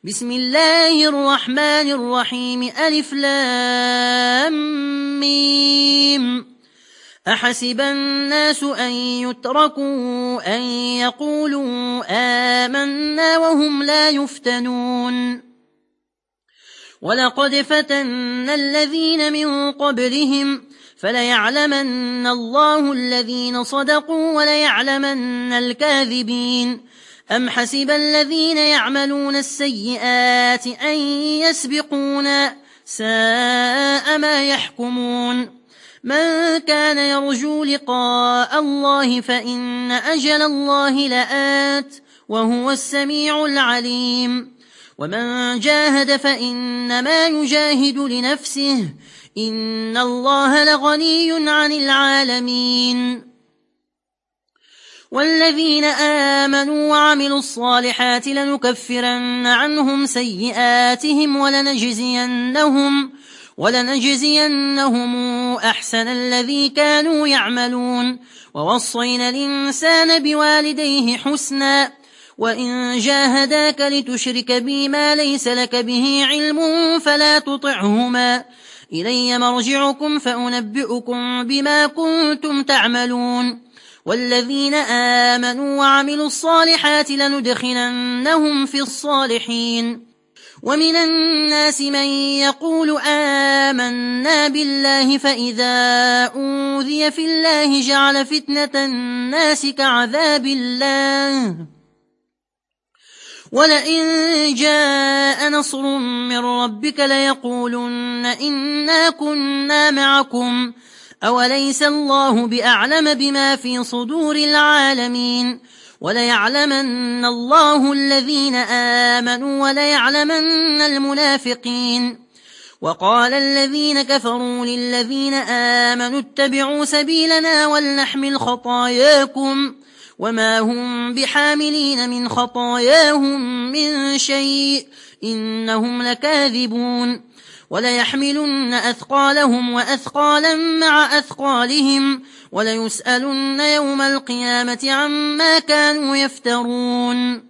بسم الله الرحمن الرحيم ألف لام ميم. أحسب الناس أن يتركوا أن يقولوا آمنا وهم لا يفتنون ولقد فتنا الذين من قبلهم فليعلمن الله الذين صدقوا وليعلمن الكاذبين أم حسب الذين يعملون السيئات أن يسبقونا ساء ما يحكمون من كان يرجو لقاء الله فإن أجل الله لآت وهو السميع العليم ومن جاهد فإنما يجاهد لنفسه إن الله لغني عن العالمين والذين آمنوا وعملوا الصالحات لنكفرن عنهم سيئاتهم ولنجزينهم أحسن الذي كانوا يعملون ووصينا الإنسان بوالديه حسنا وإن جاهداك لتشرك بي ما ليس لك به علم فلا تطعهما إلي مرجعكم فأنبئكم بما كنتم تعملون والذين آمنوا وعملوا الصالحات لندخلنهم في الصالحين ومن الناس من يقول آمنا بالله فإذا أوذي في الله جعل فتنة الناس كعذاب الله ولئن جاء نصر من ربك ليقولن إنا كنا معكم أوليس الله بأعلم بما في صدور العالمين وليعلمن الله الذين آمنوا وليعلمن المنافقين وقال الذين كفروا للذين آمنوا اتبعوا سبيلنا ولنحمل خطاياكم وما هم بحاملين من خطاياهم من شيء إنهم لكاذبون وليحملن أثقالهم وأثقالا مع أثقالهم وليسألن يوم القيامة عما كانوا يفترون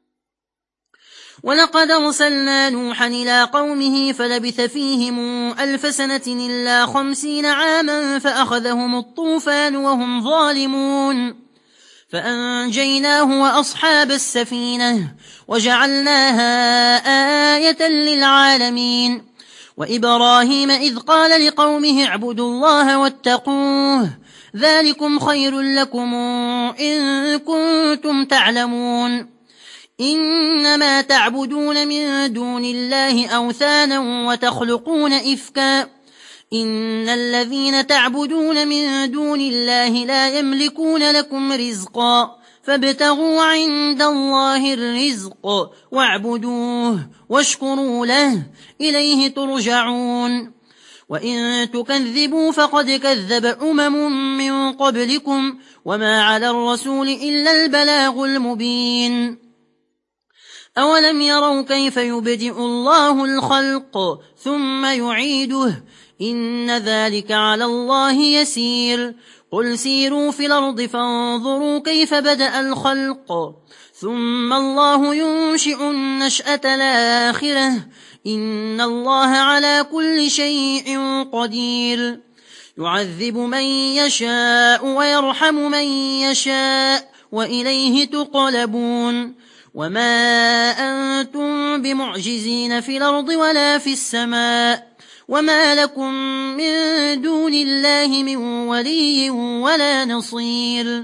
ولقد أرسلنا نوحا إلى قومه فلبث فيهم 1000 سنة إلا 50 عاما فأخذهم الطوفان وهم ظالمون فأنجيناه وأصحاب السفينة وجعلناها آية للعالمين وإبراهيم إذ قال لقومه اعبدوا الله واتقوه ذلكم خير لكم إن كنتم تعلمون إنما تعبدون من دون الله أوثانا وتخلقون إفكا إن الذين تعبدون من دون الله لا يملكون لكم رزقا فابتغوا عند الله الرزق واعبدوه واشكروا له إليه ترجعون وإن تكذبوا فقد كذب من قبلكم وما على الرسول إلا البلاغ المبين أولم يروا كيف يبدئ الله الخلق ثم يعيده إن ذلك على الله يسير قل سيروا في الأرض فانظروا كيف بدأ الخلق ثم الله ينشئ النشأة الآخرة إن الله على كل شيء قدير يعذب من يشاء ويرحم من يشاء وإليه تقلبون وما أنتم بمعجزين في الأرض ولا في السماء وما لكم من دون الله من ولي ولا نصير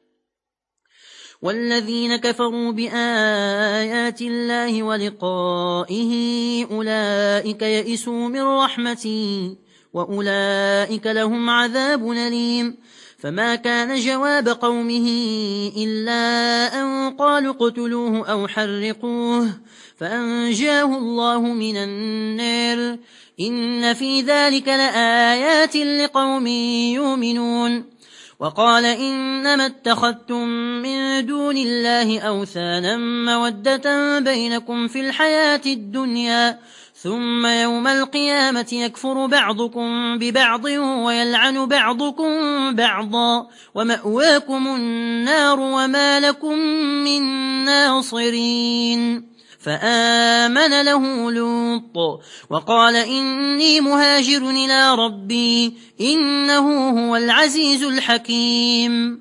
والذين كفروا بآيات الله ولقائه أولئك يئسوا من رحمتي وأولئك لهم عذاب أليم فما كان جواب قومه إلا أن قالوا اقتلوه أو حرقوه فأنجاه الله من النار إن في ذلك لآيات لقوم يؤمنون وقال إنما اتخذتم من دون الله أوثانا مودة بينكم في الحياة الدنيا ثم يوم القيامة يكفر بعضكم ببعض ويلعن بعضكم بعضا ومأواكم النار وما لكم من ناصرين فآمن له لوط وقال إني مهاجر إلى ربي إنه هو العزيز الحكيم.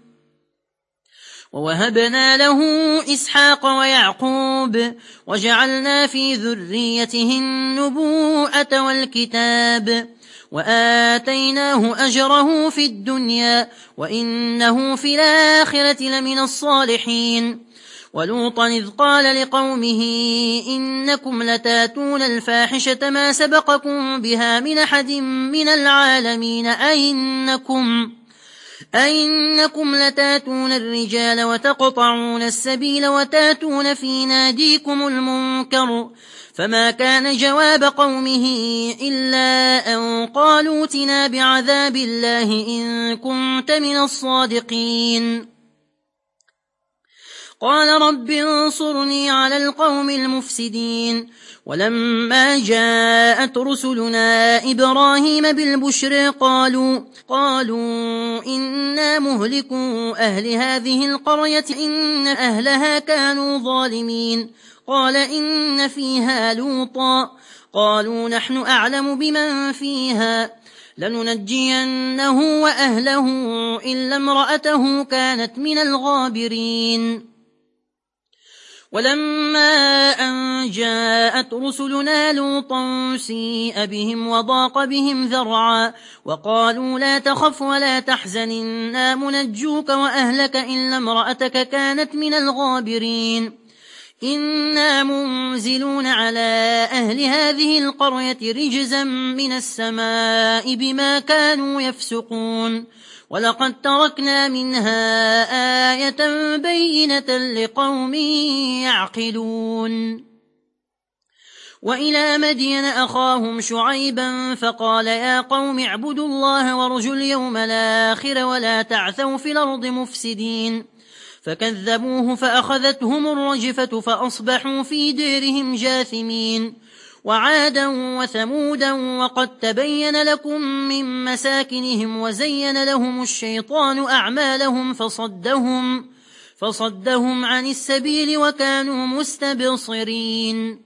ووهبنا له إسحاق ويعقوب وجعلنا في ذريته النبوءة والكتاب وآتيناه أجره في الدنيا وإنه في الآخرة لمن الصالحين. ولوطا إذ قال لقومه إنكم لتاتون الفاحشة ما سبقكم بها من أحد من العالمين أئنكم لتاتون الرجال وتقطعون السبيل وتاتون في ناديكم المنكر. فما كان جواب قومه إلا أن قالوا ائتنا بعذاب الله إن كنت من الصادقين. قال رب انصرني على القوم المفسدين. ولما جاءت رسلنا إبراهيم بالبشر قالوا إنا مهلكو أهل هذه القرية إن أهلها كانوا ظالمين. قال إن فيها لوطا. قالوا نحن أعلم بمن فيها لننجينه وأهله إلا امرأته كانت من الغابرين. ولما أن جاءت رسلنا لوطا سيء بهم وضاق بهم ذرعا وقالوا لا تخف ولا تحزن إنا منجوك وأهلك إلا امرأتك كانت من الغابرين. إنا منزلون على أهل هذه القرية رجزا من السماء بما كانوا يفسقون. ولقد تركنا منها آية بينة لقوم يعقلون. وإلى مدين أخاهم شعيبا فقال يا قوم اعبدوا الله وارجوا اليوم الآخر ولا تعثوا في الأرض مفسدين. فكذبوه فأخذتهم الرجفة فأصبحوا في ديرهم جاثمين. وعادا وثمودا وقد تبين لكم من مساكنهم وزين لهم الشيطان أعمالهم فصدهم عن السبيل وكانوا مستبصرين.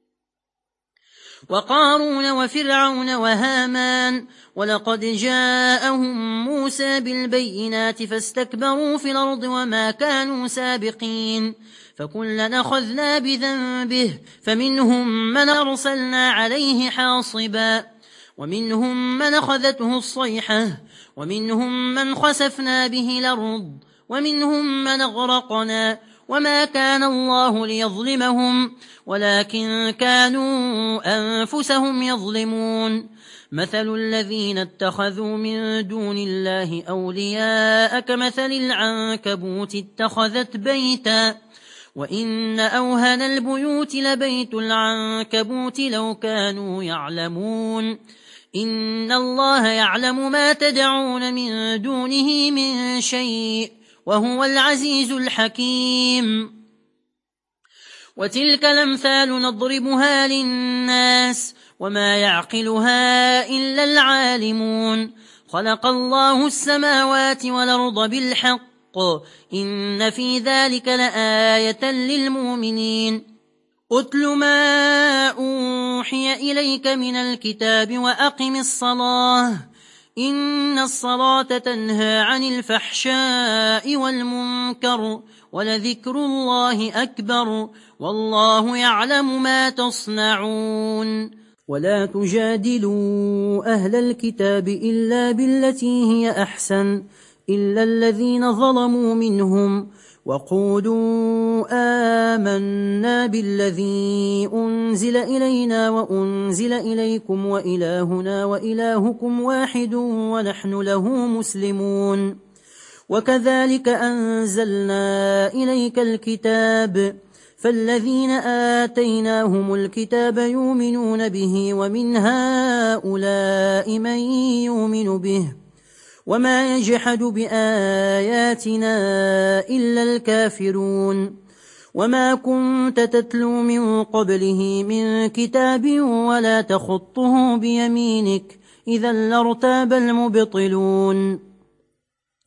وقارون وفرعون وهامان ولقد جاءهم موسى بالبينات فاستكبروا في الأرض وما كانوا سابقين. فكلنا أخذنا بذنبه فمنهم من أرسلنا عليه حاصبا ومنهم من أخذته الصيحة ومنهم من خسفنا به الأرض ومنهم من أغرقنا وما كان الله ليظلمهم ولكن كانوا أنفسهم يظلمون. مثل الذين اتخذوا من دون الله أولياء كمثل العنكبوت اتخذت بيتا وإن أوهن البيوت لبيت العنكبوت لو كانوا يعلمون. إن الله يعلم ما تدعون من دونه من شيء وهو العزيز الحكيم. وتلك الأمثال نضربها للناس وما يعقلها إلا العالمون. خلق الله السماوات والأرض بالحق إن في ذلك لآية للمؤمنين. أتل ما أوحي إليك من الكتاب وأقم الصلاة إن الصلاة تنهى عن الفحشاء والمنكر ولذكر الله أكبر والله يعلم ما تصنعون. ولا تجادلوا أهل الكتاب إلا بالتي هي أحسن إلا الذين ظلموا منهم وقولوا آمنا بالذي أنزل إلينا وأنزل إليكم وإلهنا وإلهكم واحد ونحن له مسلمون. وكذلك أنزلنا إليك الكتاب فالذين آتيناهم الكتاب يؤمنون به ومن هؤلاء من يؤمن به وما يجحد بآياتنا إلا الكافرون. وما كنت تتلو من قبله من كتاب ولا تخطه بيمينك إذا لارتاب المبطلون.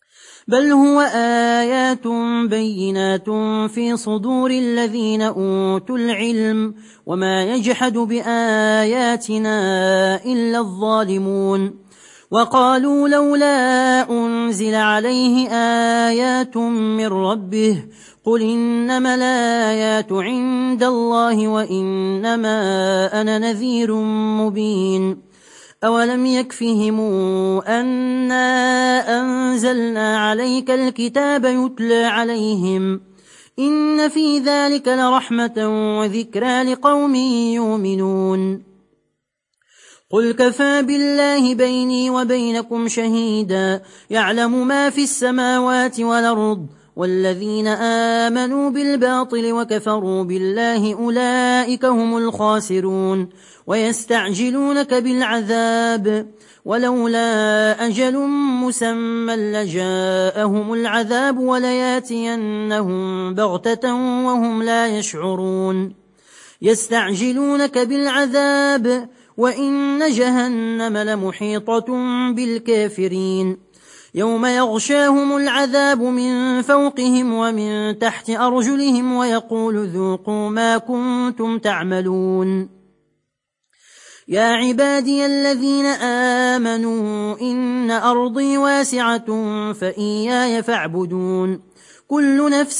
بل هو آيات بينات في صدور الذين أوتوا العلم وما يجحد بآياتنا إلا الظالمون وقالوا لولا أنزل عليه آيات من ربه قل إنما الآيات عند الله وإنما أنا نذير مبين أولم يكفهم أنا أنزلنا عليك الكتاب يتلى عليهم إن في ذلك لرحمة وذكرى لقوم يؤمنون قل كفى بالله بيني وبينكم شهيدا يعلم ما في السماوات والأرض والذين آمنوا بالباطل وكفروا بالله أولئك هم الخاسرون ويستعجلونك بالعذاب ولولا أجل مسمى لجاءهم العذاب ولياتينهم بغتة وهم لا يشعرون يستعجلونك بالعذاب وإن جهنم لمحيطة بالكافرين يوم يغشاهم العذاب من فوقهم ومن تحت أرجلهم ويقول ذوقوا ما كنتم تعملون يا عبادي الذين آمنوا إن أرضي واسعة فإياي فاعبدون كل نفس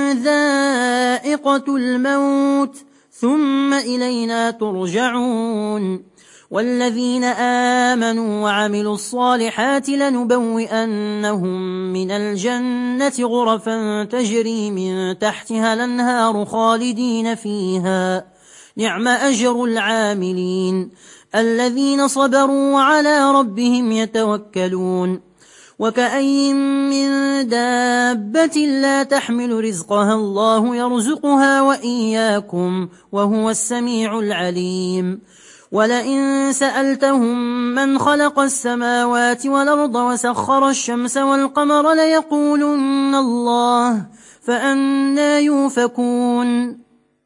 ذائقة الموت ثم إلينا ترجعون والذين آمنوا وعملوا الصالحات لنبوئنهم من الجنة غرفا تجري من تحتها الأنهار خالدين فيها نعم أجر العاملين الذين صبروا وعلى ربهم يتوكلون وكأي من دابة لا تحمل رزقها الله يرزقها وإياكم وهو السميع العليم ولئن سألتهم من خلق السماوات والأرض وسخر الشمس والقمر ليقولن الله فأنى يوفكون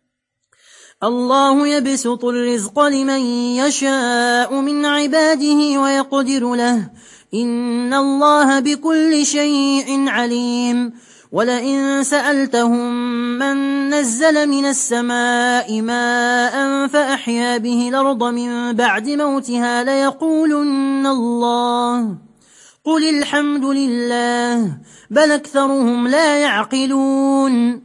الله يبسط الرزق لمن يشاء من عباده ويقدر له إن الله بكل شيء عليم ولئن سألتهم من نزل من السماء ماء فأحيا به الأرض من بعد موتها ليقولن الله قل الحمد لله بل أكثرهم لا يعقلون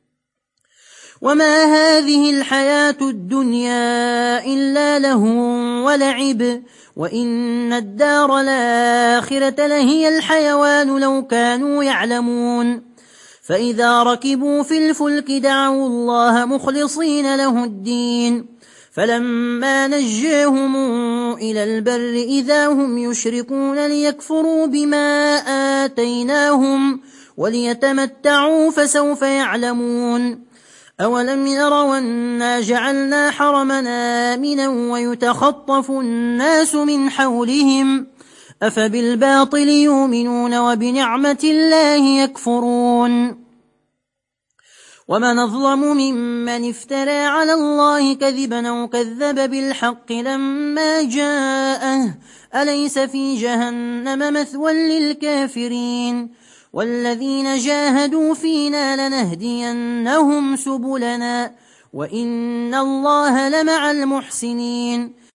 وما هذه الحياة الدنيا إلا لهو ولعب وإن الدار الآخرة لهي الحيوان لو كانوا يعلمون فإذا ركبوا في الفلك دعوا الله مخلصين له الدين فلما نجاهم إلى البر إذا هم يشركون ليكفروا بما آتيناهم وليتمتعوا فسوف يعلمون أولم يروا أنا جعلنا حرمنا آمنا ويتخطف الناس من حولهم أفبالباطل يؤمنون وبنعمة الله يكفرون ومن أظلم ممن افترى على الله كذبا أو كذب بالحق لما جاءه أليس في جهنم مثوى للكافرين والذين جاهدوا فينا لنهدينهم سبلنا وإن الله لمع المحسنين